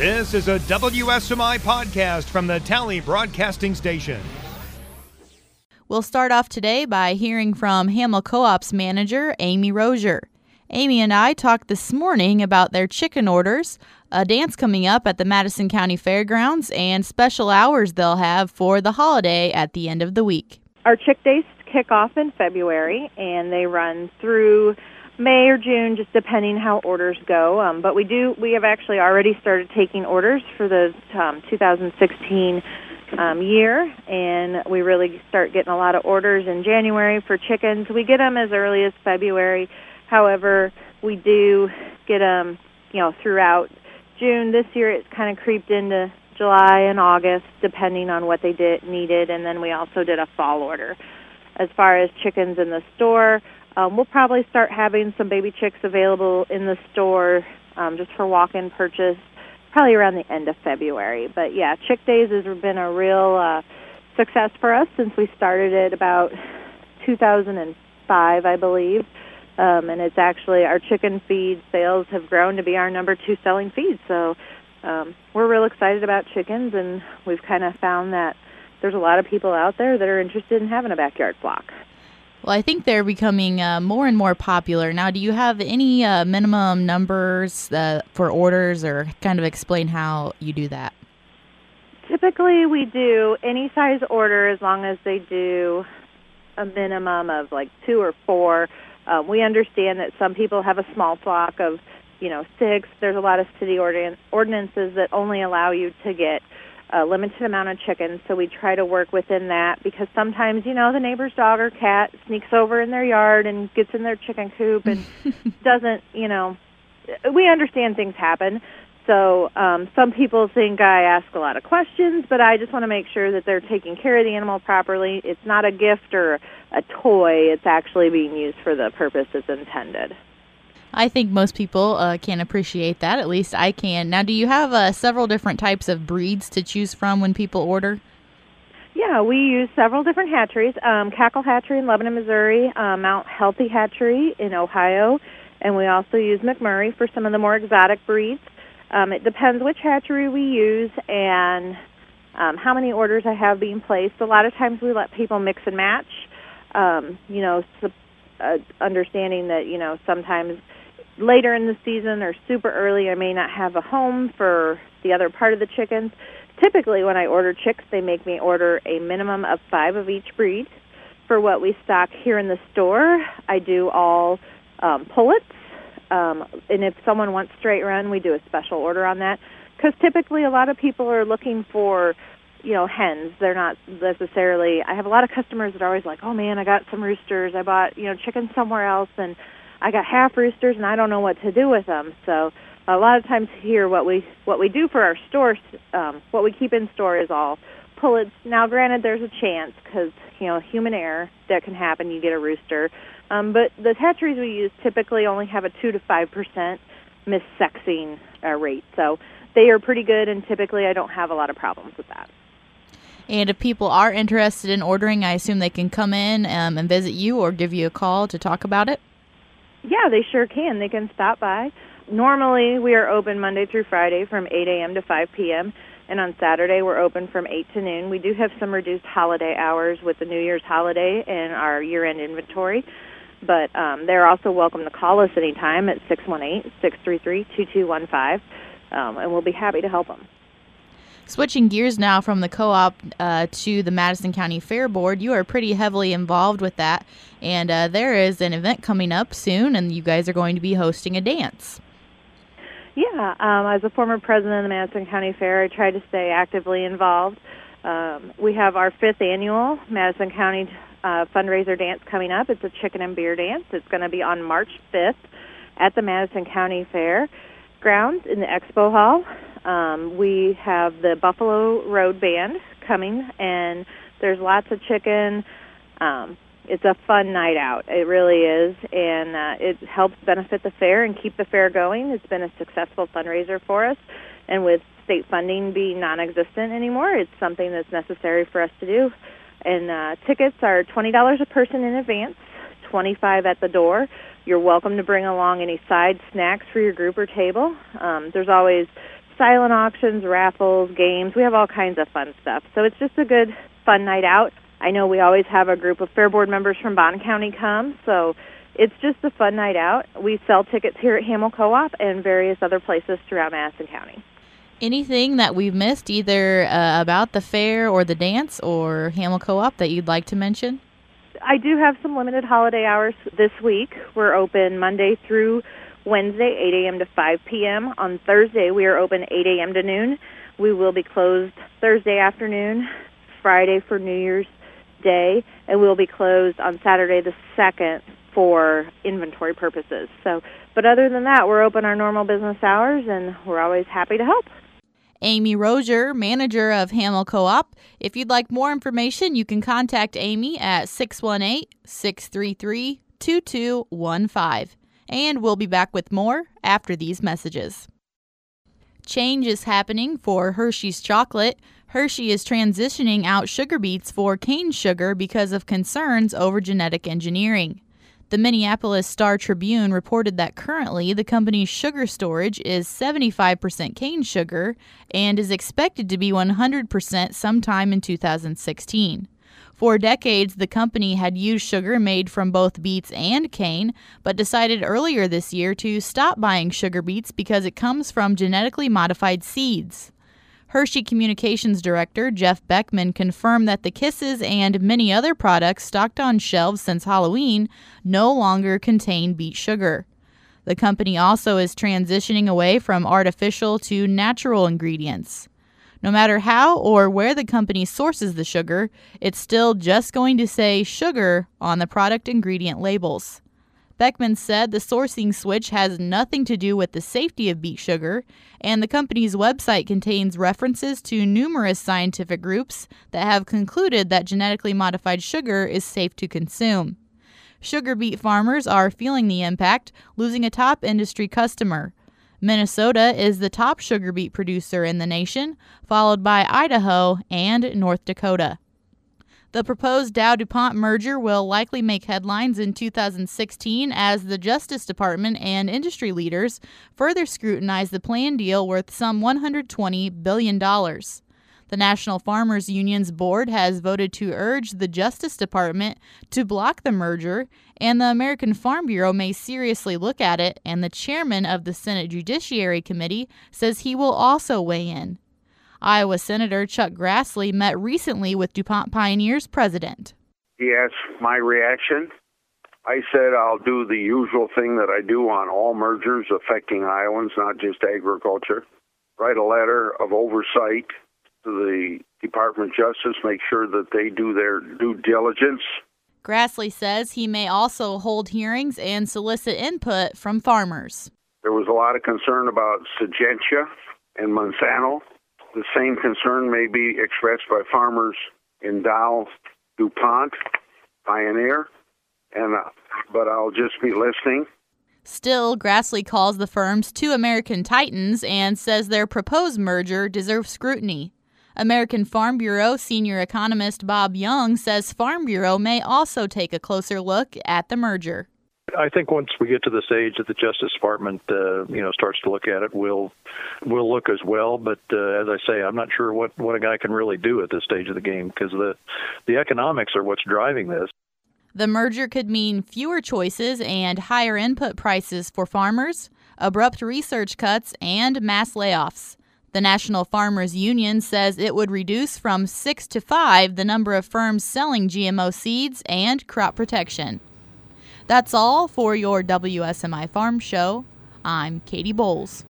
This is a WSMI podcast from the Tally Broadcasting Station. We'll start off today by hearing from Hamel Co-op's manager, Amy Rozier. Amy and I talked this morning about their chicken orders, a dance coming up at the Madison County Fairgrounds, and special hours they'll have for the holiday at the end of the week. Our Chick Days kick off in February, and they run through May or June, just depending how orders go. But we have actually already started taking orders for the 2016 year, and we really start getting a lot of orders in January for chickens. We get them as early as February. However, we do get them, throughout June. This year, it's kind of creeped into July and August, depending on what they needed, and then we also did a fall order. As far as chickens in the store, we'll probably start having some baby chicks available in the store just for walk-in purchase, probably around the end of February. But yeah, Chick Days has been a real success for us since we started it about 2005, I believe. And it's actually, our chicken feed sales have grown to be our number 2 selling feed. So we're real excited about chickens, and we've kind of found that there's a lot of people out there that are interested in having a backyard flock. Well, I think they're becoming more and more popular. Now, do you have any minimum numbers for orders, or kind of explain how you do that? Typically, we do any size order as long as they do a minimum of like 2 or 4. We understand that some people have a small flock of, 6. There's a lot of city ordinances that only allow you to get a limited amount of chickens, so we try to work within that, because sometimes, the neighbor's dog or cat sneaks over in their yard and gets in their chicken coop and doesn't, we understand things happen. So some people think I ask a lot of questions, but I just want to make sure that they're taking care of the animal properly. It's not a gift or a toy. It's actually being used for the purpose it's intended. I think most people can appreciate that. At least I can. Now, do you have several different types of breeds to choose from when people order? Yeah, we use several different hatcheries. Cackle Hatchery in Lebanon, Missouri, Mount Healthy Hatchery in Ohio, and we also use McMurray for some of the more exotic breeds. It depends which hatchery we use and how many orders I have being placed. A lot of times we let people mix and match, understanding that, sometimes later in the season or super early, I may not have a home for the other part of the chickens. Typically, when I order chicks, they make me order a minimum of 5 of each breed. For what we stock here in the store, I do all pullets. And if someone wants straight run, we do a special order on that. Because typically a lot of people are looking for, hens. They're not necessarily, I have a lot of customers that are always like, oh man, I got some roosters. I bought, chickens somewhere else, and I got half roosters and I don't know what to do with them. So a lot of times here what we do for our stores, what we keep in store is all pullets. Now granted, there's a chance because, human error, that can happen. You get a rooster. But the hatcheries we use typically only have a 2 to 5% missexing rate. So they are pretty good, and typically I don't have a lot of problems with that. And if people are interested in ordering, I assume they can come in and visit you or give you a call to talk about it? Yeah, they sure can. They can stop by. Normally, we are open Monday through Friday from 8 a.m. to 5 p.m., and on Saturday, we're open from 8 to noon. We do have some reduced holiday hours with the New Year's holiday and our year-end inventory, but they're also welcome to call us anytime at 618-633-2215, and we'll be happy to help them. Switching gears now from the co-op to the Madison County Fair Board, you are pretty heavily involved with that, and there is an event coming up soon, and you guys are going to be hosting a dance. Yeah, as a former president of the Madison County Fair, I try to stay actively involved. We have our 5th annual Madison County fundraiser dance coming up. It's a chicken and beer dance. It's going to be on March 5th at the Madison County Fair grounds in the Expo Hall. We have the Buffalo Road Band coming, and there's lots of chicken. It's a fun night out. It really is, and it helps benefit the fair and keep the fair going. It's been a successful fundraiser for us, and with state funding being non-existent anymore, it's something that's necessary for us to do. And tickets are $20 a person in advance, $25 at the door. You're welcome to bring along any side snacks for your group or table. There's always silent auctions, raffles, games. We have all kinds of fun stuff. So it's just a good, fun night out. I know we always have a group of Fair Board members from Bond County come, so it's just a fun night out. We sell tickets here at Hamel Co-op and various other places throughout Madison County. Anything that we've missed, either about the fair or the dance or Hamel Co-op, that you'd like to mention? I do have some limited holiday hours this week. We're open Monday through Wednesday, 8 a.m. to 5 p.m. On Thursday, we are open 8 a.m. to noon. We will be closed Thursday afternoon, Friday for New Year's Day, and we'll be closed on Saturday the 2nd for inventory purposes. But other than that, we're open our normal business hours, and we're always happy to help. Amy Rozier, manager of Hamel Co-op. If you'd like more information, you can contact Amy at 618-633-2215. And we'll be back with more after these messages. Change is happening for Hershey's chocolate. Hershey is transitioning out sugar beets for cane sugar because of concerns over genetic engineering. The Minneapolis Star-Tribune reported that currently the company's sugar storage is 75% cane sugar and is expected to be 100% sometime in 2016. For decades, the company had used sugar made from both beets and cane, but decided earlier this year to stop buying sugar beets because it comes from genetically modified seeds. Hershey Communications Director Jeff Beckman confirmed that the Kisses and many other products stocked on shelves since Halloween no longer contain beet sugar. The company also is transitioning away from artificial to natural ingredients. No matter how or where the company sources the sugar, it's still just going to say sugar on the product ingredient labels. Beckman said the sourcing switch has nothing to do with the safety of beet sugar, and the company's website contains references to numerous scientific groups that have concluded that genetically modified sugar is safe to consume. Sugar beet farmers are feeling the impact, losing a top industry customer. Minnesota is the top sugar beet producer in the nation, followed by Idaho and North Dakota. The proposed Dow-DuPont merger will likely make headlines in 2016 as the Justice Department and industry leaders further scrutinize the planned deal worth some $120 billion. The National Farmers Union's board has voted to urge the Justice Department to block the merger, and the American Farm Bureau may seriously look at it, and the chairman of the Senate Judiciary Committee says he will also weigh in. Iowa Senator Chuck Grassley met recently with DuPont Pioneer's president. He asked my reaction. I said I'll do the usual thing that I do on all mergers affecting Iowans, not just agriculture. Write a letter of oversight to the Department of Justice, make sure that they do their due diligence. Grassley says he may also hold hearings and solicit input from farmers. There was a lot of concern about Syngenta and Monsanto. The same concern may be expressed by farmers in Dow, DuPont, Pioneer, but I'll just be listening. Still, Grassley calls the firms two American titans and says their proposed merger deserves scrutiny. American Farm Bureau senior economist Bob Young says Farm Bureau may also take a closer look at the merger. I think once we get to the stage that the Justice Department, starts to look at it, we'll look as well. But as I say, I'm not sure what a guy can really do at this stage of the game because the economics are what's driving this. The merger could mean fewer choices and higher input prices for farmers, abrupt research cuts, and mass layoffs. The National Farmers Union says it would reduce from 6 to 5 the number of firms selling GMO seeds and crop protection. That's all for your WSMI Farm Show. I'm Katie Bowles.